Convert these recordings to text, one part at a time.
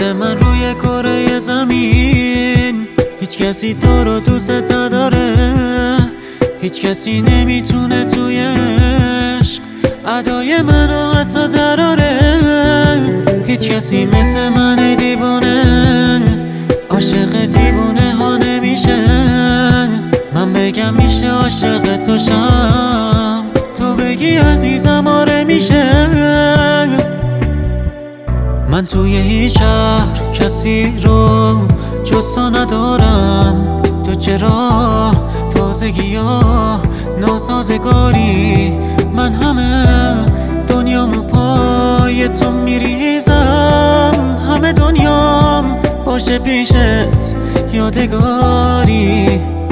وقت من روی کره زمین هیچ کسی تو رو دوست نداره، هیچ کسی نمیتونه توی عشق ادای منو حتی دراره. هیچ کسی مثل من دیوانه عاشق دیوانه ها نمیشه. من بگم میشه عاشق تو شم، تو بگی عزیزم آره میشه. من توی هیچ شهر کسی رو جز تو ندارم. تو چرا تازگی ها ناسازگاری؟ من همه دنیامو پای تو میریزم، همه دنیام باشه پیشت یادگاری.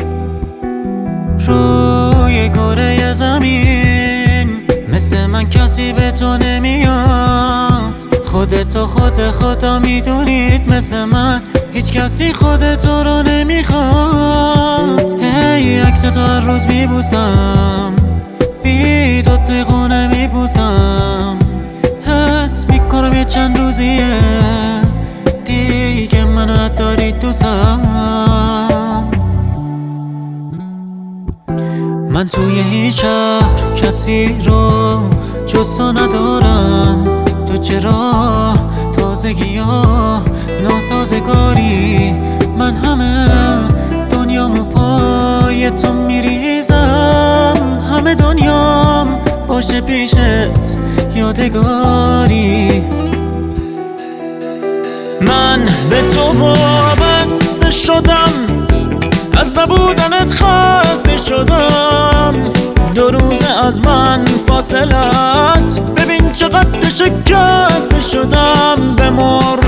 روی کره زمین مثل من کسی به تو نمیاد. خودتو خدا میدونید مثل من هیچ کسی خودتو رو نمیخواد. هی عکس تو هر روز میبوسم، بی تو توی خونه میبوسم. حس میکنم یه چند روزیه دیگه منو نداری دوستم. من توی هیچ شهر کسی رو جز تو ندارم. تو چرا تازگی ها ناسازگاری؟ من همه دنیامو پای تو میریزم، همه دنیام باشه پیشت یادگاری. من به تو وابسته شدم، از نبودنت خسته شدم. 2 روزه از من فاصلت، ببین چقدر شکسته شدم. بمار